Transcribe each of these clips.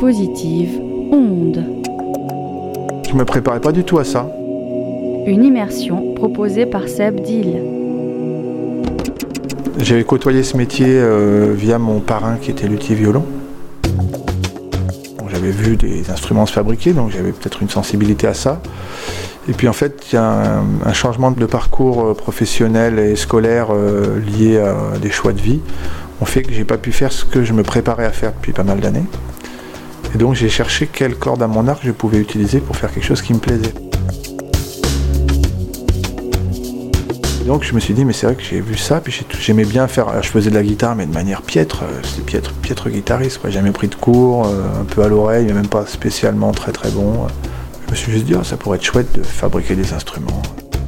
positive, Onde. Je me préparais pas du tout à ça. Une immersion proposée par Seb Dill. J'avais côtoyé ce métier via mon parrain qui était luthier violon. Donc, j'avais vu des instruments se fabriquer, donc j'avais peut-être une sensibilité à ça. Et puis en fait, il y a un changement de parcours professionnel et scolaire lié à des choix de vie, ont fait que j'ai pas pu faire ce que je me préparais à faire depuis pas mal d'années. Et donc j'ai cherché quelle corde à mon arc je pouvais utiliser pour faire quelque chose qui me plaisait. Donc je me suis dit, mais c'est vrai que j'ai vu ça, puis j'aimais bien faire, je faisais de la guitare, mais de manière piètre, c'était piètre guitariste, quoi. J'ai jamais pris de cours, un peu à l'oreille, mais même pas spécialement très très bon. Je me suis juste dit, oh, ça pourrait être chouette de fabriquer des instruments.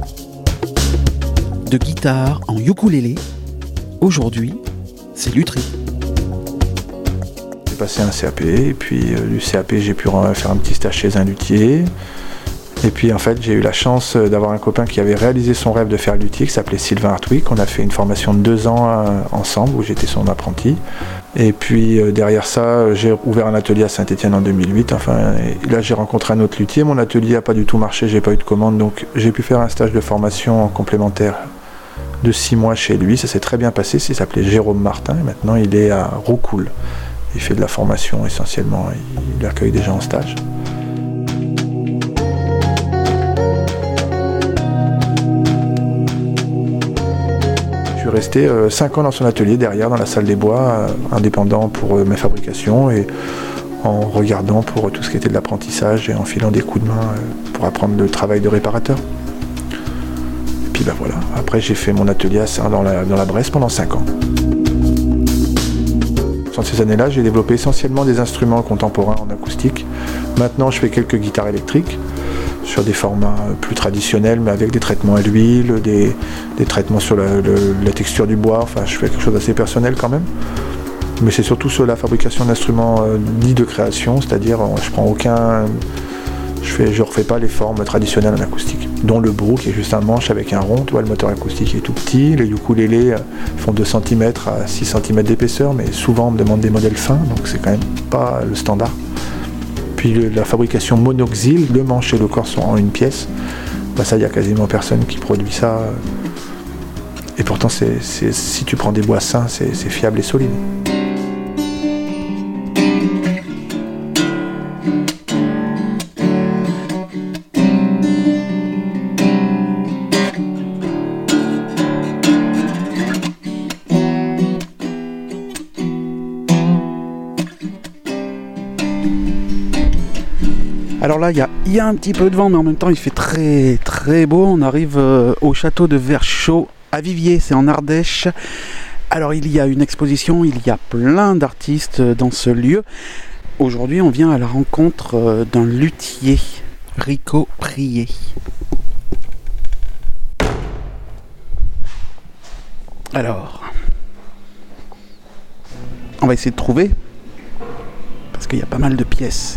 De guitare en ukulélé, aujourd'hui, c'est lutherie. J'ai passé un CAP, et puis du CAP, j'ai pu faire un petit stage chez un luthier. Et puis en fait, j'ai eu la chance d'avoir un copain qui avait réalisé son rêve de faire luthier, qui s'appelait Sylvain Hartwig. On a fait une formation de 2 ans ensemble, où j'étais son apprenti. Et puis derrière ça, j'ai ouvert un atelier à Saint-Étienne en 2008. Enfin, et là, j'ai rencontré un autre luthier. Mon atelier n'a pas du tout marché, j'ai pas eu de commande. Donc j'ai pu faire un stage de formation complémentaire de 6 mois chez lui. Ça s'est très bien passé. Il s'appelait Jérôme Martin. Et maintenant, il est à Roucoule. Il fait de la formation essentiellement. Il accueille des gens en stage. Je suis resté 5 ans dans son atelier derrière, dans la salle des bois, indépendant pour mes fabrications et en regardant pour tout ce qui était de l'apprentissage et en filant des coups de main pour apprendre le travail de réparateur. Et puis ben voilà, après j'ai fait mon atelier dans la Bresse pendant 5 ans. Dans ces années-là, j'ai développé essentiellement des instruments contemporains en acoustique. Maintenant, je fais quelques guitares électriques sur des formats plus traditionnels, mais avec des traitements à l'huile, des traitements sur la texture du bois. Enfin, je fais quelque chose d'assez personnel quand même. Mais c'est surtout sur la fabrication d'instruments dits de création, c'est-à-dire je refais pas les formes traditionnelles en acoustique, dont le brou qui est juste un manche avec un rond. Tu vois, le moteur acoustique est tout petit, les ukulélés font 2 cm à 6 cm d'épaisseur, mais souvent on me demande des modèles fins, donc c'est quand même pas le standard. Puis la fabrication monoxyle, le manche et le corps sont en une pièce. Ben ça, il n'y a quasiment personne qui produit ça. Et pourtant, si tu prends des bois sains, c'est fiable et solide. Alors là, il y a un petit peu de vent, mais en même temps, il fait très très beau. On arrive au château de Verchaux à Viviers, c'est en Ardèche. Alors il y a une exposition, il y a plein d'artistes dans ce lieu. Aujourd'hui, on vient à la rencontre d'un luthier, Rico Prié. Alors, on va essayer de trouver, parce qu'il y a pas mal de pièces.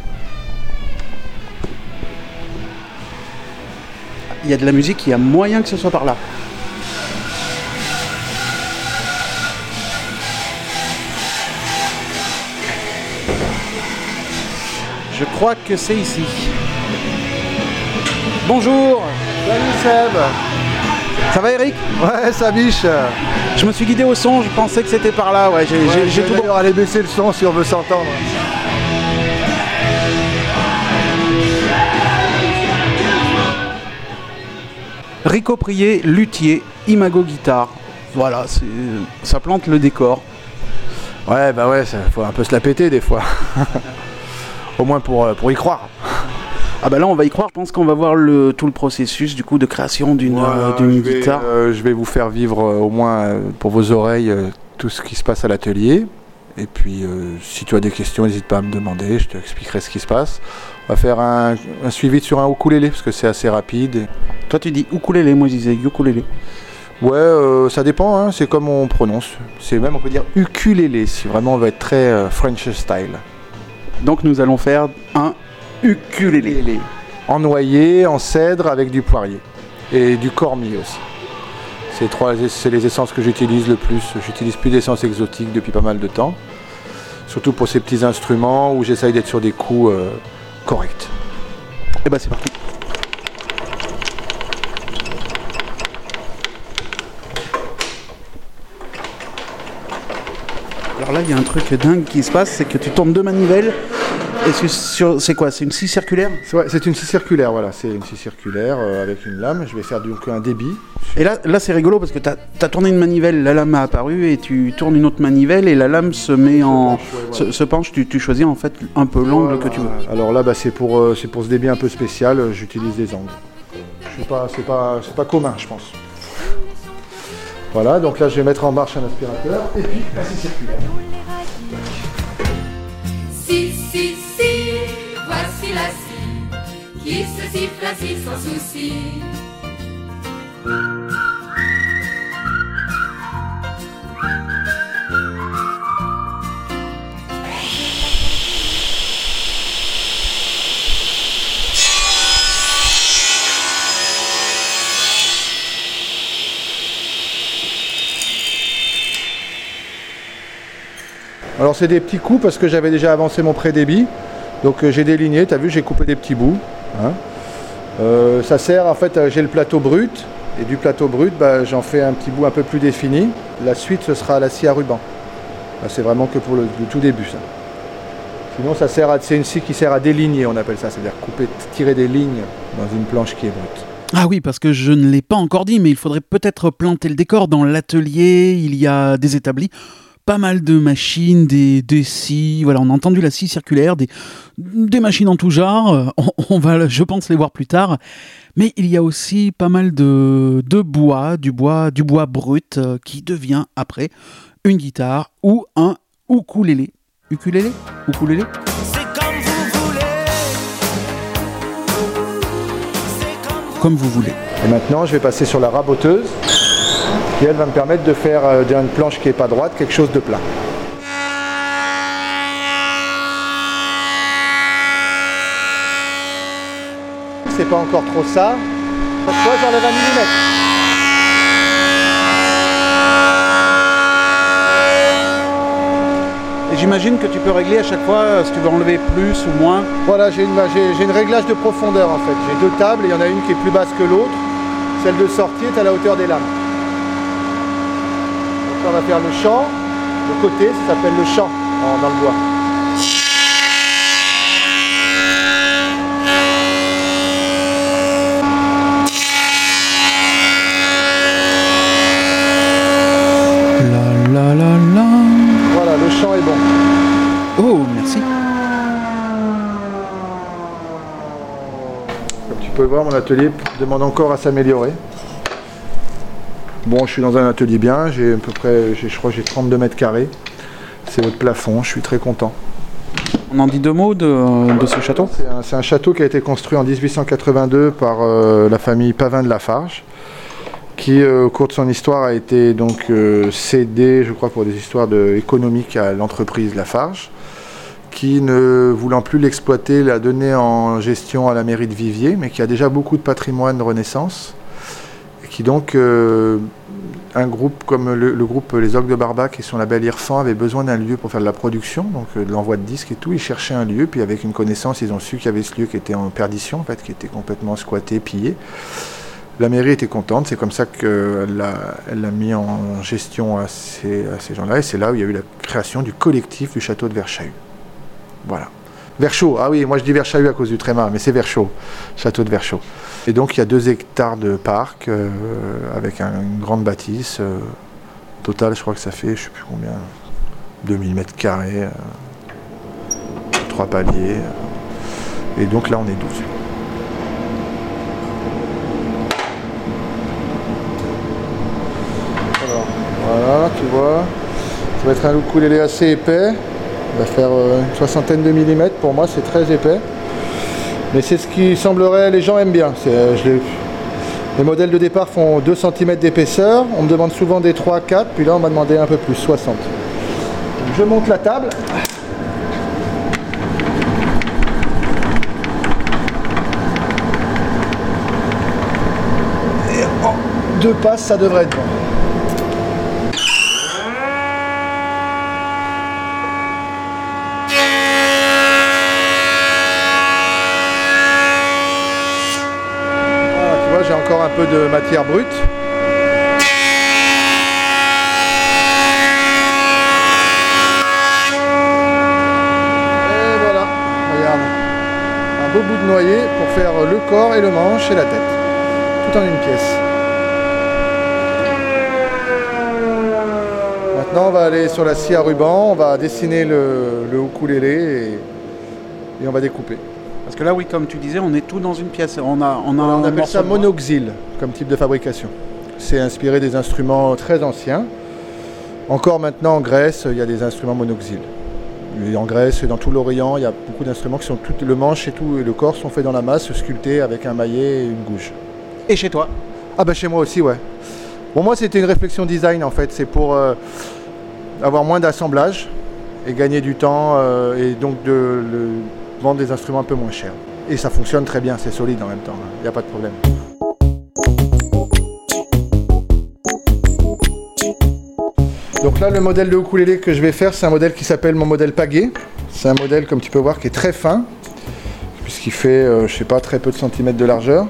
Il y a de la musique, il y a moyen que ce soit par là. Je crois que c'est ici. Bonjour. Salut Seb. Ça va Eric? Ouais, ça biche. Je me suis guidé au son, je pensais que c'était par là. Ouais, j'ai tout bon. Aller baisser le son si on veut s'entendre. Rico Prié, luthier, Imago guitare. Voilà, ça plante le décor. Ouais, bah ouais, faut un peu se la péter des fois. Au moins pour y croire. Ah bah là on va y croire, je pense qu'on va voir tout le processus du coup de création d'une guitare. Je vais vous faire vivre au moins pour vos oreilles tout ce qui se passe à l'atelier. Et puis si tu as des questions, n'hésite pas à me demander, je t'expliquerai ce qui se passe. On va faire un suivi sur un ukulélé parce que c'est assez rapide. Toi tu dis ukulélé, moi je disais ukulélé. Ouais, ça dépend, hein, c'est comme on prononce. C'est même, on peut dire ukulélé, si vraiment on va être très French style. Donc nous allons faire un ukulélé. En noyer, en cèdre avec du poirier. Et du cormier aussi. C'est les essences que j'utilise le plus. J'utilise plus d'essences exotiques depuis pas mal de temps. Surtout pour ces petits instruments où j'essaye d'être sur des coups corrects. Et bah c'est parti. Alors là, il y a un truc dingue qui se passe, c'est que tu tournes 2 manivelles. Et c'est quoi? C'est une scie circulaire? Ouais, c'est une scie circulaire, voilà. C'est une scie circulaire avec une lame. Je vais faire donc un débit. Et là c'est rigolo parce que t'as tourné une manivelle, la lame a apparu et tu tournes une autre manivelle et la lame se met se penche. Tu choisis en fait un peu l'angle que tu veux. Alors là, c'est pour ce débit un peu spécial. J'utilise des angles. C'est pas commun, je pense. Voilà, donc là je vais mettre en marche un aspirateur et puis la scie circulaire. Si, voici la scie qui se siffle assis sans souci. Alors c'est des petits coups parce que j'avais déjà avancé mon pré-débit. Donc j'ai déligné, tu as vu, j'ai coupé des petits bouts. Hein. Ça sert, en fait, j'ai le plateau brut. Et du plateau brut, j'en fais un petit bout un peu plus défini. La suite, ce sera la scie à ruban. Là, c'est vraiment que pour le tout début, ça. Sinon, c'est une scie qui sert à déligner, on appelle ça. C'est-à-dire tirer des lignes dans une planche qui est brute. Ah oui, parce que je ne l'ai pas encore dit, mais il faudrait peut-être planter le décor. Dans l'atelier, il y a des établis. Pas mal de machines, des scies, voilà, on a entendu la scie circulaire, des machines en tout genre, on va, je pense, les voir plus tard, mais il y a aussi pas mal de bois, du bois brut, qui devient après une guitare ou un ukulélé. Ukulélé? Ukulélé? C'est comme vous voulez. Comme vous voulez. Et maintenant, je vais passer sur la raboteuse. Et elle va me permettre de faire d'une planche qui n'est pas droite quelque chose de plat. C'est pas encore trop ça. Chaque fois j'enlève 1 mm. Et j'imagine que tu peux régler à chaque fois si tu veux enlever plus ou moins. Voilà, j'ai une réglage de profondeur en fait. J'ai 2 tables et il y en a une qui est plus basse que l'autre. Celle de sortie est à la hauteur des lames. On va faire le champ, le côté, ça s'appelle le champ dans le bois. La. Voilà, le champ est bon. Oh, merci. Comme tu peux le voir, mon atelier demande encore à s'améliorer. Bon, je suis dans un atelier bien, j'ai à peu près, je crois que j'ai 32 mètres carrés. C'est votre plafond, je suis très content. On en dit 2 mots de ce château? C'est un château qui a été construit en 1882 par la famille Pavin de Lafarge, qui au cours de son histoire a été donc cédé, je crois, pour des histoires économiques à l'entreprise Lafarge, qui, ne voulant plus l'exploiter, l'a donné en gestion à la mairie de Viviers, mais qui a déjà beaucoup de patrimoine de Renaissance. Qui donc, un groupe comme le groupe Les Orgues de Barbac et son label Irfan avait besoin d'un lieu pour faire de la production, donc de l'envoi de disques et tout. Ils cherchaient un lieu, puis avec une connaissance, ils ont su qu'il y avait ce lieu qui était en perdition, en fait, qui était complètement squatté, pillé. La mairie était contente, c'est comme ça qu'elle l'a mis en gestion à ces gens-là, et c'est là où il y a eu la création du collectif du château de Verchahut. Voilà. Verchaud, ah oui, moi je dis Verchahut à cause du tréma, mais c'est Verchaud, château de Verchaud. Et donc il y a 2 hectares de parc avec une grande bâtisse. Total, je crois que ça fait, je sais plus combien, 2000 mètres carrés, 3 paliers. Et donc là on est 12. Alors, voilà, tu vois, ça va être un ukulélé assez épais. Il va faire une 60aine de millimètres, pour moi c'est très épais. Mais c'est ce qui semblerait, les gens aiment bien. Les modèles de départ font 2 cm d'épaisseur, on me demande souvent des 3, 4, puis là on m'a demandé un peu plus, 60. Donc, je monte la table. Et en 2 passes, ça devrait être bon. 1, peu de matière brute. Et voilà, regarde. Un beau bout de noyer pour faire le corps et le manche et la tête. Tout en une pièce. Maintenant on va aller sur la scie à ruban, on va dessiner le ukulélé et on va découper. Parce que là, oui, comme tu disais, on est tout dans une pièce. On appelle ça monoxyle comme type de fabrication. C'est inspiré des instruments très anciens. Encore maintenant en Grèce, il y a des instruments monoxyle. Et en Grèce et dans tout l'Orient, il y a beaucoup d'instruments qui sont tout le manche et tout et le corps sont faits dans la masse, sculptés avec un maillet et une gouge. Et chez toi? Ah bah chez moi aussi, ouais. Bon, moi c'était une réflexion design en fait, c'est pour avoir moins d'assemblage et gagner du temps et donc vendre des instruments un peu moins chers. Et ça fonctionne très bien, c'est solide en même temps, il n'y a pas de problème. Donc là, le modèle de ukulélé que je vais faire, c'est un modèle qui s'appelle mon modèle Pagé. C'est un modèle, comme tu peux voir, qui est très fin, puisqu'il fait, je sais pas, très peu de centimètres de largeur.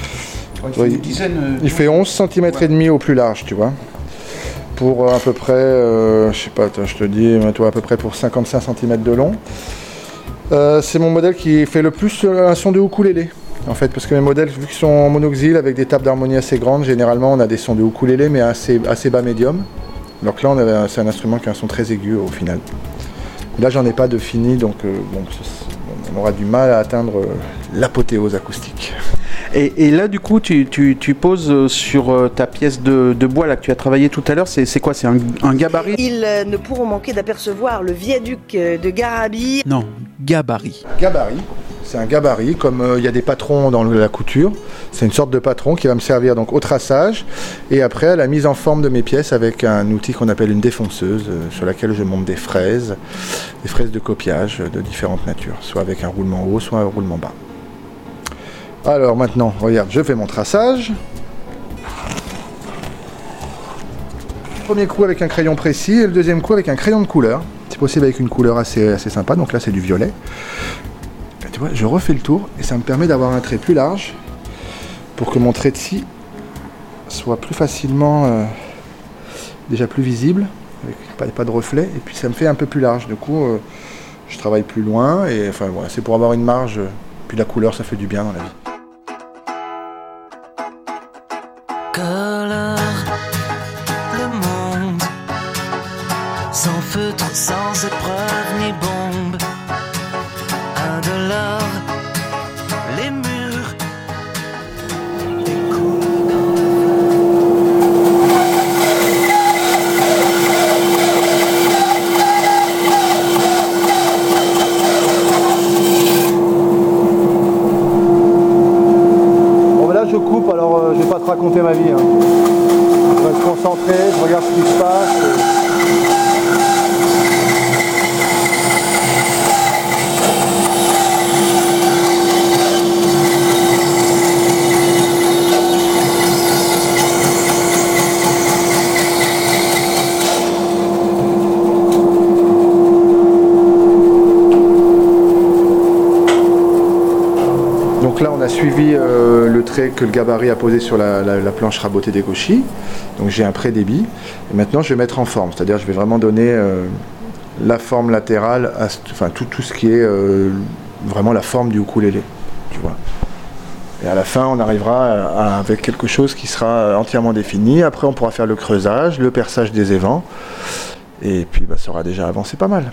Il fait 11 cm et demi au plus large, tu vois. Pour à peu près, je sais pas, je te dis, toi, à peu près pour 55 cm de long. C'est mon modèle qui fait le plus un son de ukulélé. En fait, parce que mes modèles, vu qu'ils sont en monoxyle avec des tables d'harmonie assez grandes, généralement on a des sons de ukulélé, mais assez bas médium. Alors que là, c'est un instrument qui a un son très aigu au final. Là, j'en ai pas de fini, donc bon, on aura du mal à atteindre l'apothéose acoustique. Et là, du coup, tu poses sur ta pièce de bois là, que tu as travaillé tout à l'heure. C'est quoi? C'est un gabarit? Ils ne pourront manquer d'apercevoir le viaduc de Garabi. Non, gabarit. Gabarit. C'est un gabarit, comme il y a des patrons dans la couture. C'est une sorte de patron qui va me servir donc au traçage et après à la mise en forme de mes pièces avec un outil qu'on appelle une défonceuse sur laquelle je monte des fraises de copiage de différentes natures, soit avec un roulement haut, soit un roulement bas. Alors maintenant, regarde, je fais mon traçage. Premier coup avec un crayon précis et le deuxième coup avec un crayon de couleur. C'est possible avec une couleur assez sympa, donc là c'est du violet. Tu vois, je refais le tour et ça me permet d'avoir un trait plus large pour que mon trait de scie soit plus facilement déjà plus visible, avec pas de reflet, et puis ça me fait un peu plus large. Du coup, je travaille plus loin et enfin voilà, c'est pour avoir une marge. Puis la couleur, ça fait du bien dans la vie. Colore le monde, sans feutre, sans épreuve ni bombe, indolore les murs, des couleurs Bon ben là je coupe, alors je vais pas te raconter ma vie. Je reste concentré, je regarde ce qui se passe. Donc là on a suivi le trait que le gabarit a posé sur la planche rabotée des gauchis. Donc j'ai un pré-débit. Et maintenant je vais mettre en forme, c'est-à-dire je vais vraiment donner la forme latérale, enfin tout ce qui est vraiment la forme du ukulélé, tu vois. Et à la fin on arrivera avec quelque chose qui sera entièrement défini. Après on pourra faire le creusage, le perçage des évents. Et puis bah, ça aura déjà avancé pas mal.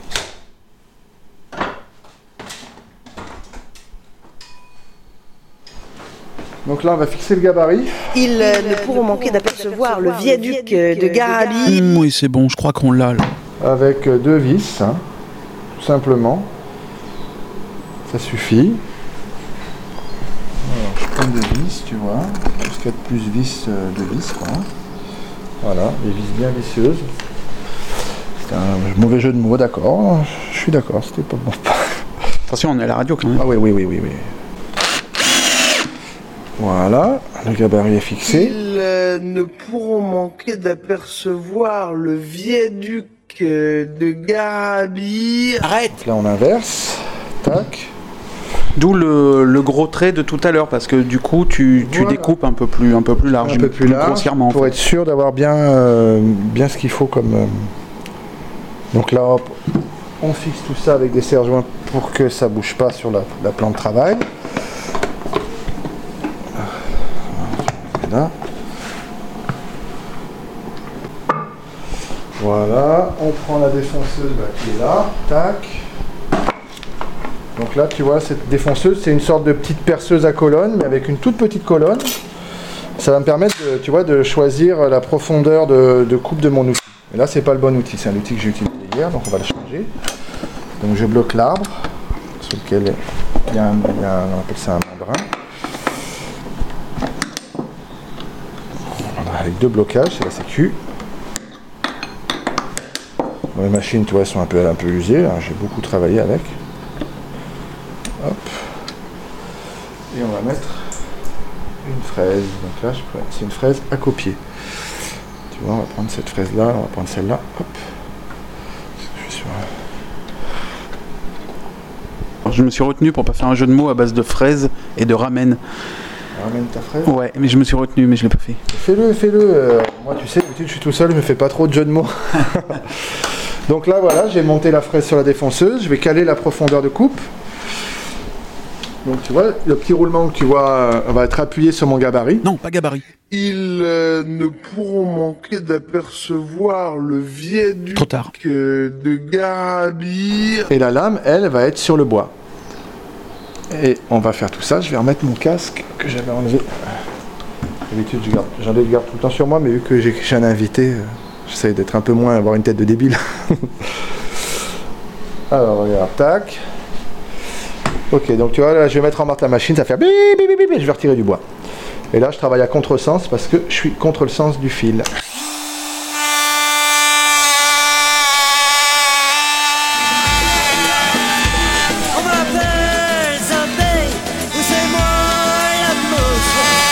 Donc là, on va fixer le gabarit. Ils ne pourront manquer d'apercevoir le viaduc de Garabi. Oui, c'est bon, je crois qu'on l'a là. Avec 2 vis, tout simplement. Ça suffit. Alors, je prends 2 vis, tu vois. Jusqu'à plus vis de vis, quoi. Voilà, des vis bien vicieuses. C'est un mauvais jeu de mots, d'accord. Je suis d'accord, c'était pas bon. Attention, on est à la radio quand même. Ah oui. Voilà, le gabarit est fixé. Ils ne pourront manquer d'apercevoir le viaduc de Garabi. Arrête! Là on inverse. Tac. D'où le gros trait de tout à l'heure, parce que du coup tu Voilà. découpes un peu plus large, Un peu plus large, grossièrement. en pour fait. être sûr d'avoir bien ce qu'il faut comme... Donc là, hop, on fixe tout ça avec des serre-joints pour que ça bouge pas sur la plan de travail. Là. Voilà, on prend la défonceuse qui est là, tac. Donc là, tu vois, cette défonceuse, c'est une sorte de petite perceuse à colonne, mais avec une toute petite colonne. Ça va me permettre, tu vois, de choisir la profondeur de coupe de mon outil. Et là, c'est pas le bon outil, c'est un outil que j'ai utilisé hier, donc on va le changer. Donc je bloque l'arbre, sur lequel il y a on appelle ça un membrin. Voilà, avec 2 blocages, c'est la sécu. Bon, les machines, tu vois, elles sont un peu usées, hein, j'ai beaucoup travaillé avec. Hop. Et on va mettre une fraise. Donc là, c'est une fraise à copier. Tu vois, on va prendre cette fraise-là, on va prendre celle-là. Hop. Je suis sur... Alors, je me suis retenu pour pas faire un jeu de mots à base de fraises et de ramen. Ramène ta fraise. Ouais, mais je me suis retenu, mais je l'ai pas fait. Fais-le. Moi, tu sais, d'habitude, je suis tout seul, je me fais pas trop de jeux de mots. Donc là, voilà, j'ai monté la fraise sur la défonceuse. Je vais caler la profondeur de coupe. Donc tu vois, le petit roulement que tu vois va être appuyé sur mon gabarit. Non, pas gabarit. Ils ne pourront manquer d'apercevoir le viaduc Trop tard. de Garabir. Et la lame, elle, va être sur le bois. Et on va faire tout ça. Je vais remettre mon casque que j'avais enlevé. D'habitude, j'en ai le garde tout le temps sur moi, mais vu que j'ai un invité, j'essaie d'être un peu moins, avoir une tête de débile. Alors, regarde, tac. Ok, donc tu vois, là, je vais mettre en marche la machine, ça fait bip, bip, bip, bip, et je vais retirer du bois. Et là, je travaille à contresens parce que je suis contre le sens du fil. On m'appelle Zambé, ou c'est moi la mouche.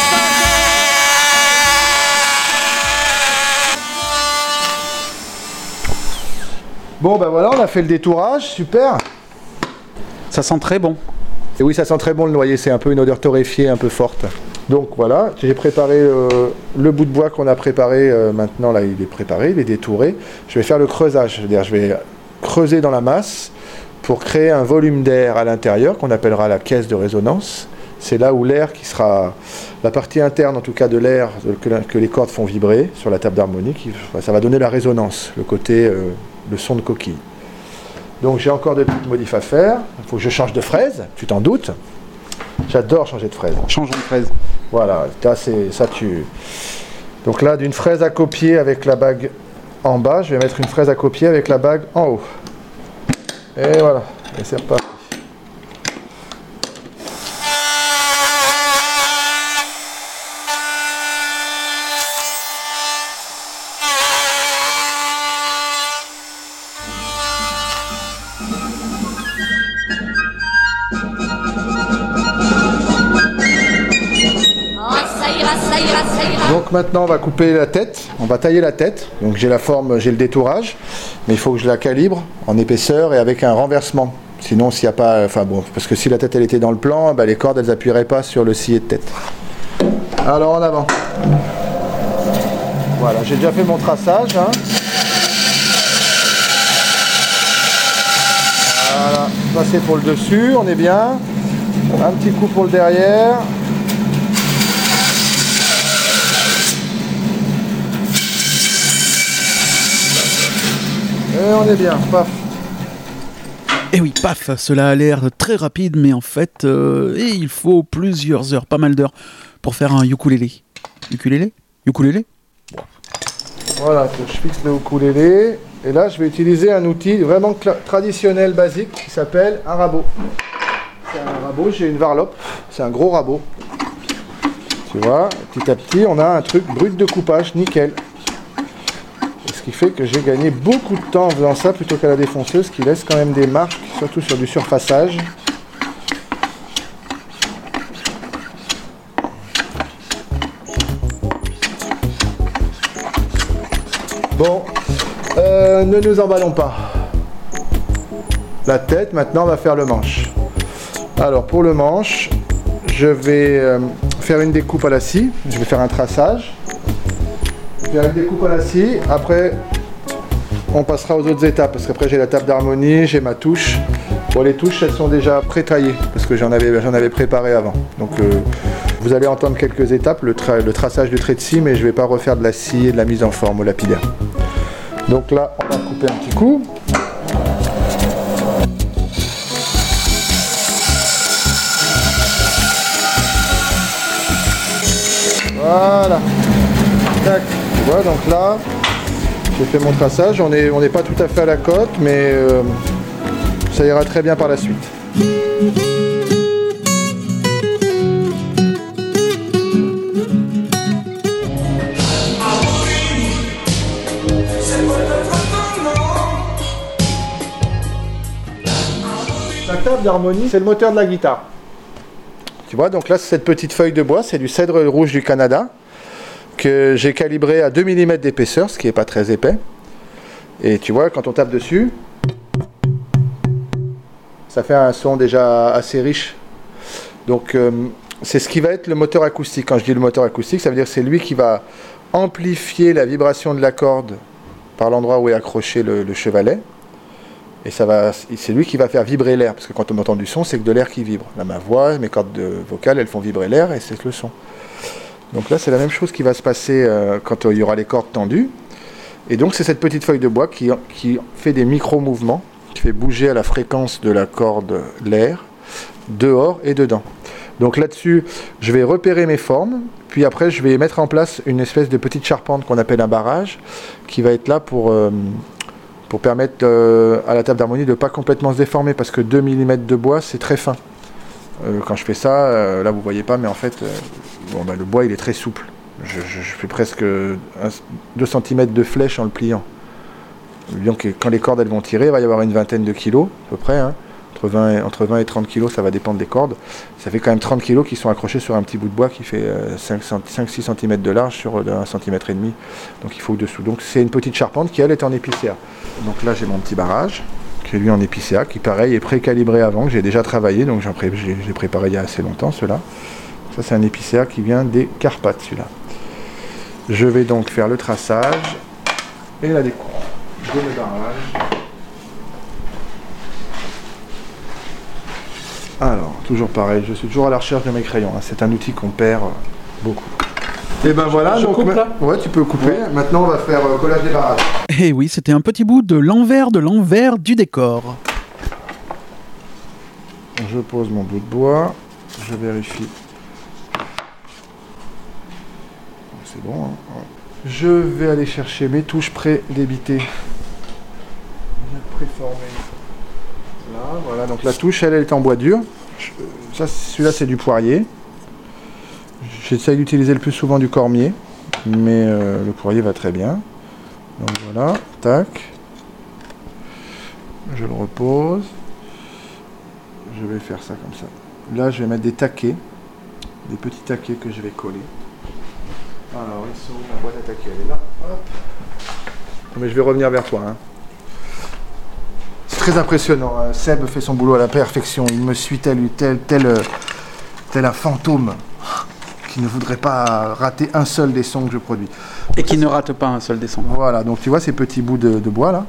Bon, ben voilà, on a fait le détourage, super. Ça sent très bon. Et oui, ça sent très bon le noyer, c'est un peu une odeur torréfiée, un peu forte. Donc voilà, j'ai préparé le bout de bois qu'on a préparé, maintenant là il est préparé, il est détouré. Je vais faire le creusage, c'est-à-dire je vais creuser dans la masse pour créer un volume d'air à l'intérieur qu'on appellera la caisse de résonance. C'est là où l'air qui sera, la partie interne en tout cas de l'air que les cordes font vibrer sur la table d'harmonie, ça va donner la résonance, le côté, le son de coquille. Donc j'ai encore des petites modifs à faire. Il faut que je change de fraise, tu t'en doutes. J'adore changer de fraise. Changeons de fraise. Voilà, là, c'est ça tu. Donc là, d'une fraise à copier avec la bague en bas, je vais mettre une fraise à copier avec la bague en haut. Et voilà, et c'est reparti. Oh, ça ira, ça ira, ça ira. Donc maintenant on va couper la tête, on va tailler la tête. Donc j'ai la forme, j'ai le détourage, mais il faut que je la calibre en épaisseur et avec un renversement. Sinon s'il n'y a pas, enfin bon, parce que si la tête elle était dans le plan, bah, les cordes elles appuieraient pas sur le sillet de tête. Alors en avant. Voilà, j'ai déjà fait mon traçage. Hein. Voilà, ça c'est pour le dessus, on est bien. Un petit coup pour le derrière. Et on est bien, paf. Et oui, paf, cela a l'air très rapide, mais en fait, il faut plusieurs heures, pas mal d'heures, pour faire un ukulélé. Ukulélé. Voilà, je fixe le ukulélé. Et là, je vais utiliser un outil vraiment traditionnel, basique, qui s'appelle un rabot. C'est un rabot, j'ai une varlope. C'est un gros rabot. Tu vois, petit à petit, on a un truc brut de coupage, nickel. Ce qui fait que j'ai gagné beaucoup de temps en faisant ça plutôt qu'à la défonceuse qui laisse quand même des marques, surtout sur du surfaçage. Bon, ne nous emballons pas. La tête, maintenant on va faire le manche. Alors pour le manche, je vais faire une découpe à la scie. Je vais faire un traçage. Faire une découpe à la scie. Après, on passera aux autres étapes. Parce qu'après, j'ai la table d'harmonie, j'ai ma touche. Bon, les touches, elles sont déjà pré-taillées. Parce que j'en avais préparé avant. Donc, vous allez entendre quelques étapes. Le traçage du trait de scie, mais je ne vais pas refaire de la scie et de la mise en forme au lapidaire. Donc là, on va couper un petit coup. Voilà. Tac. Tu vois, donc là, j'ai fait mon traçage. On n'est pas tout à fait à la cote, mais ça ira très bien par la suite. La table d'harmonie, c'est le moteur de la guitare. Tu vois, donc là, cette petite feuille de bois, c'est du cèdre rouge du Canada que j'ai calibré à 2 mm d'épaisseur, ce qui n'est pas très épais. Et tu vois, quand on tape dessus, ça fait un son déjà assez riche. Donc, c'est ce qui va être le moteur acoustique. Quand je dis le moteur acoustique, ça veut dire que c'est lui qui va amplifier la vibration de la corde par l'endroit où est accroché le chevalet. Et c'est lui qui va faire vibrer l'air, parce que quand on entend du son, c'est que de l'air qui vibre. Là, ma voix, mes cordes vocales, elles font vibrer l'air et c'est le son. Donc là, c'est la même chose qui va se passer quand il y aura les cordes tendues. Et donc, c'est cette petite feuille de bois qui fait des micro-mouvements, qui fait bouger à la fréquence de la corde l'air, dehors et dedans. Donc là-dessus, je vais repérer mes formes, puis après, je vais mettre en place une espèce de petite charpente qu'on appelle un barrage, qui va être là pour permettre à la table d'harmonie de ne pas complètement se déformer, parce que 2 mm de bois, c'est très fin. Quand je fais ça, là vous voyez pas, mais en fait, le bois il est très souple. Je fais presque 2 cm de flèche en le pliant. Donc quand les cordes elles vont tirer, il va y avoir une vingtaine de kilos, à peu près, hein. Entre 20 et 30 kilos, ça va dépendre des cordes. Ça fait quand même 30 kilos qui sont accrochés sur un petit bout de bois qui fait 5-6 cm de large sur 1,5 cm. Donc il faut au-dessous. Donc c'est une petite charpente qui elle est en épicéa. Donc là j'ai mon petit barrage qui est lui en épicéa, qui pareil est pré-calibré avant, que j'ai déjà travaillé, donc j'ai préparé il y a assez longtemps ceux-là. Ça c'est un épicéa qui vient des Carpates celui-là. Je vais donc faire le traçage et la découpe de mes barrages. Alors, toujours pareil, je suis toujours à la recherche de mes crayons, hein. C'est un outil qu'on perd beaucoup. Et ben voilà, je coupe là. Ouais, tu peux couper. Ouais. Maintenant, on va faire collage des barrages. Et oui, c'était un petit bout de l'envers du décor. Je pose mon bout de bois, je vérifie. C'est bon, hein. Je vais aller chercher mes touches pré-débitées. Préformées. Là, voilà, donc la touche, elle est en bois dur. Celui-là, c'est du poirier. J'essaye d'utiliser le plus souvent du cormier, mais le poirier va très bien. Donc voilà, tac. Je le repose. Je vais faire ça comme ça. Là, je vais mettre des taquets, des petits taquets que je vais coller. Alors, ils sont où ma boîte à taquets? Elle est là. Hop. Mais je vais revenir vers toi, hein. Très impressionnant, Seb fait son boulot à la perfection, il me suit tel un fantôme qui ne voudrait pas rater un seul des sons que je produis. Et qui ne rate pas un seul des sons. Voilà, donc tu vois ces petits bouts de bois là,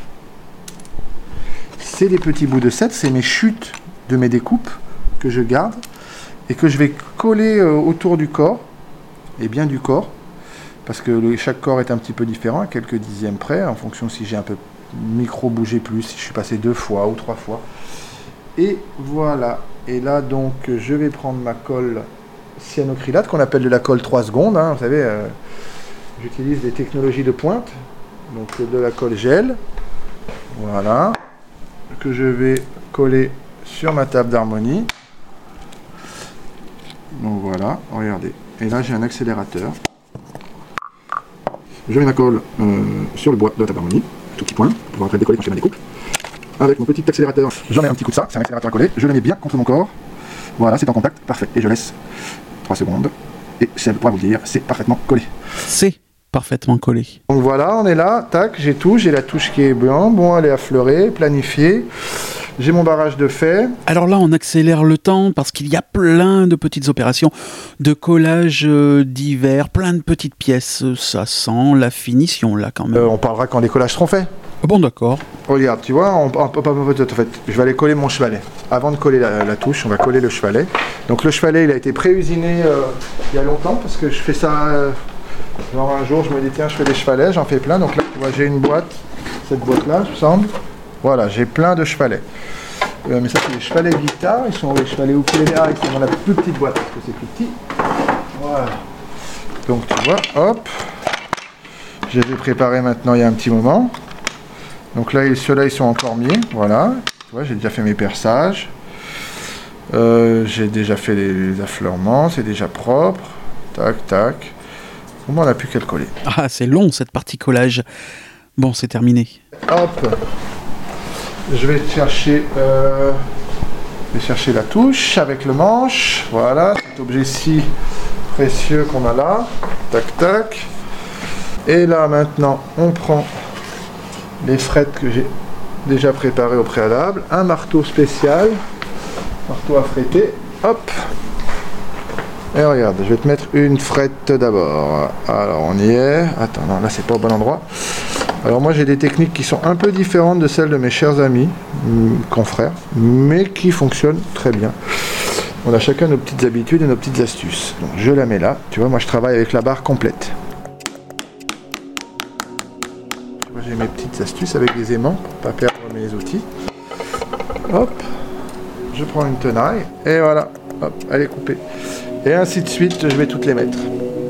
c'est des petits bouts de cèdre, c'est mes chutes de mes découpes que je garde et que je vais coller autour du corps, et bien du corps, parce que chaque corps est un petit peu différent, à quelques dixièmes près, en fonction si j'ai un peu micro-bougé plus, si je suis passé 2 fois ou 3 fois. Et voilà. Et là, donc, je vais prendre ma colle cyanocrylate, qu'on appelle de la colle 3 secondes. Hein, vous savez, j'utilise des technologies de pointe. Donc, de la colle gel. Voilà. Que je vais coller sur ma table d'harmonie. Donc, voilà. Regardez. Et là, j'ai un accélérateur. Je mets ma colle sur le bois de la table d'harmonie. Tout petit point, pour pouvoir après décoller quand je fais ma découpe. Avec mon petit accélérateur, j'en mets un petit coup de ça, c'est un accélérateur à coller, je le mets bien contre mon corps. Voilà, c'est en contact, parfait. Et je laisse 3 secondes. Et Seb pourra vous le dire, c'est parfaitement collé. C'est parfaitement collé. Donc voilà, on est là, tac, j'ai tout, j'ai la touche qui est blanc, bon, elle est affleurée, planifiée. J'ai mon barrage de fait. Alors là, on accélère le temps parce qu'il y a plein de petites opérations de collage divers, plein de petites pièces. Ça sent la finition là quand même. On parlera quand les collages seront faits. Bon, d'accord. Regarde, tu vois, en fait, je vais aller coller mon chevalet. Avant de coller la touche, on va coller le chevalet. Donc le chevalet, il a été pré-usiné il y a longtemps parce que je fais ça. Genre un jour, je me dis tiens, je fais des chevalets, j'en fais plein. Donc là, tu vois, j'ai une boîte, cette boîte-là, il me semble. Voilà, j'ai plein de chevalets. Mais ça, c'est les chevalets guitare. Ils sont les chevalets ukulélé. Ah, ils sont dans la plus petite boîte parce que c'est plus petit. Voilà. Donc tu vois, hop. Je les ai préparés maintenant il y a un petit moment. Donc là, ceux-là, ils sont encore mis. Voilà. Tu vois, j'ai déjà fait mes perçages. J'ai déjà fait les affleurements. C'est déjà propre. Tac, tac. Au moins, on n'a plus qu'à le coller. Ah, c'est long cette partie collage. Bon, c'est terminé. Hop. Je vais chercher la touche avec le manche. Voilà, cet objet si précieux qu'on a là. Tac, tac. Et là, maintenant, on prend les frettes que j'ai déjà préparées au préalable. Un marteau spécial. Marteau à fretter. Hop. Et regarde, je vais te mettre une frette d'abord. Alors, on y est. Attends, non, là, c'est pas au bon endroit. Alors moi j'ai des techniques qui sont un peu différentes de celles de mes chers amis, confrères, mais qui fonctionnent très bien. On a chacun nos petites habitudes et nos petites astuces. Donc je la mets là, tu vois, moi je travaille avec la barre complète. Moi j'ai mes petites astuces avec les aimants pour ne pas perdre mes outils. Hop, je prends une tenaille et voilà, hop, elle est coupée. Et ainsi de suite, je vais toutes les mettre.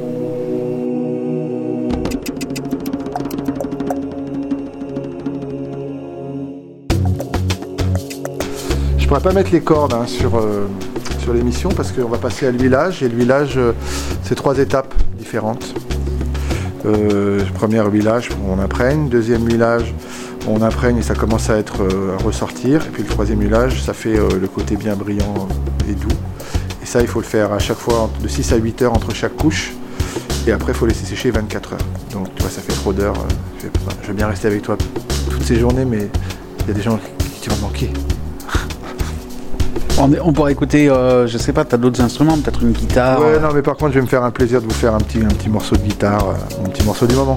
Je pourrais pas mettre les cordes sur l'émission parce qu'on va passer à l'huilage et l'huilage c'est 3 étapes différentes. Premier huilage on imprègne, deuxième huilage on imprègne et ça commence à ressortir et puis le troisième huilage ça fait le côté bien brillant et doux et ça il faut le faire à chaque fois de 6 à 8 heures entre chaque couche et après il faut laisser sécher 24 heures. Donc tu vois ça fait trop d'heures, je vais bien rester avec toi toutes ces journées mais il y a des gens qui vont manquer. On pourrait écouter, je sais pas, t'as d'autres instruments, peut-être une guitare. Ouais, non, mais par contre, je vais me faire un plaisir de vous faire un petit morceau de guitare, un petit morceau du moment.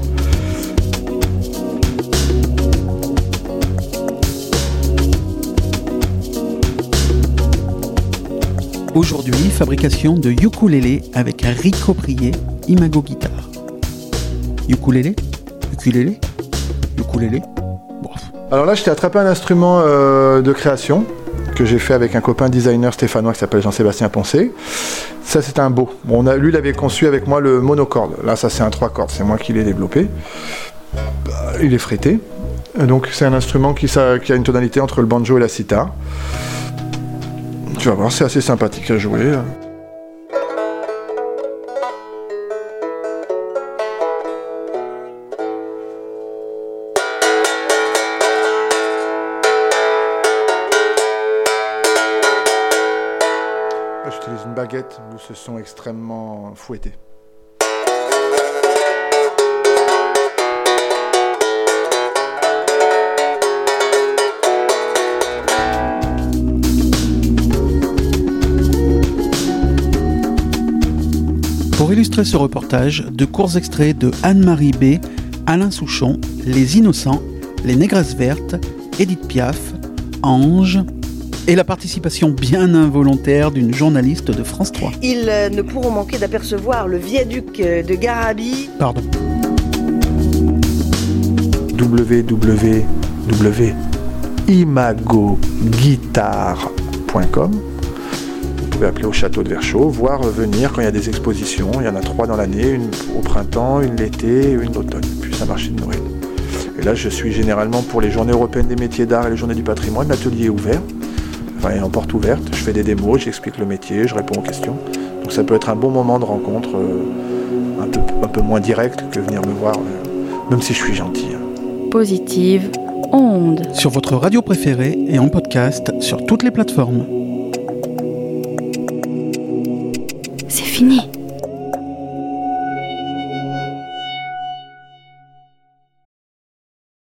Aujourd'hui, fabrication de ukulélé avec Rico Prié, Imago Guitare. Ukulélé, ukulélé, ukulélé. Bon. Alors là, je t'ai attrapé un instrument de création que j'ai fait avec un copain designer stéphanois qui s'appelle Jean-Sébastien Poncé. Ça, c'est un beau. Bon, lui, il avait conçu avec moi le monocorde. Là, ça, c'est un 3 cordes. C'est moi qui l'ai développé. Il est frété. Donc, c'est un instrument qui a une tonalité entre le banjo et la sitar. Tu vas voir, c'est assez sympathique à jouer. J'utilise une baguette d'où ce son extrêmement fouetté. Pour illustrer ce reportage, de courts extraits de Anne-Marie B, Alain Souchon, Les Innocents, Les Négresses Vertes, Édith Piaf, Ange, et la participation bien involontaire d'une journaliste de France 3. Ils ne pourront manquer d'apercevoir le viaduc de Garabi. Pardon. www.imagoguitare.com. Vous pouvez appeler au château de Verchaux, voire venir quand il y a des expositions. Il y en a 3 dans l'année, une au printemps, une l'été, une l'automne, puis un marché de Noël. Et là, je suis généralement pour les journées européennes des métiers d'art et les journées du patrimoine. L'atelier est ouvert, enfin, en porte ouverte. Je fais des démos, j'explique le métier, je réponds aux questions. Donc ça peut être un bon moment de rencontre, un peu moins direct que venir me voir, même si je suis gentil. Positive Onde. Sur votre radio préférée et en podcast sur toutes les plateformes. C'est fini.